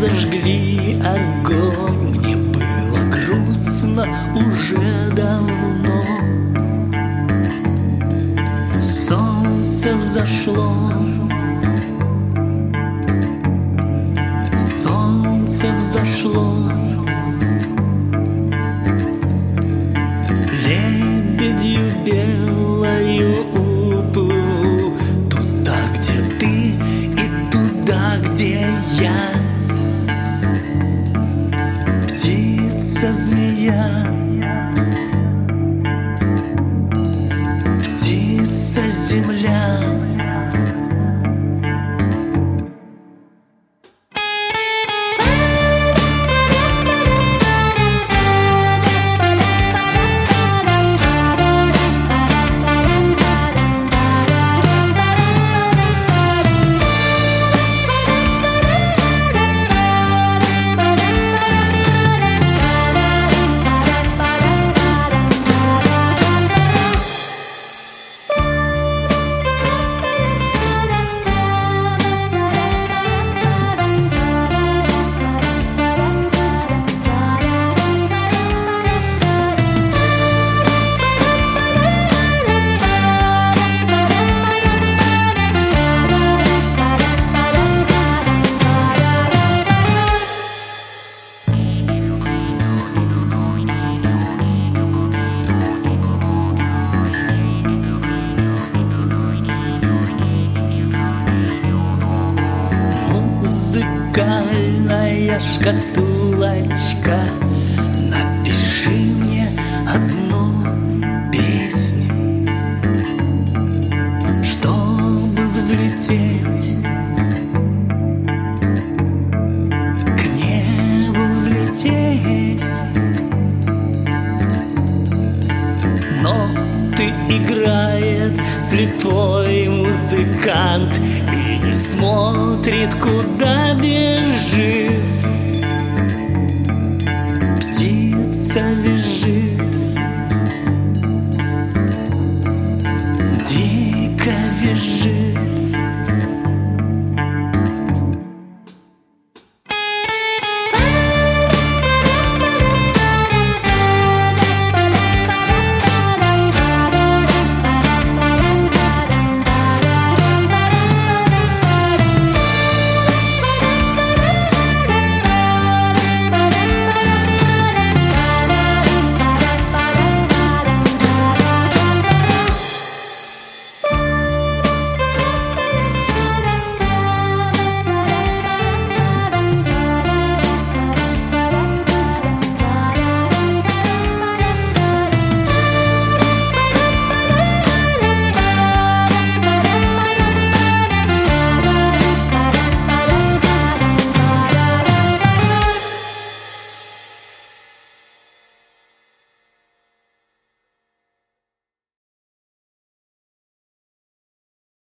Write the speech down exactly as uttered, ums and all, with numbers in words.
зажгли огонь. Мне было грустно уже давно. Солнце взошло, солнце взошло. Лебедью белою уплыву туда, где ты, и туда, где я. Птица-змея, птица-земля. Музыкальная шкатулочка, напиши мне одну песню, чтобы взлететь, к небу взлететь. Ноты играет слепой музыкант и не смотрит, куда бежит. Птица визжит, дико визжит.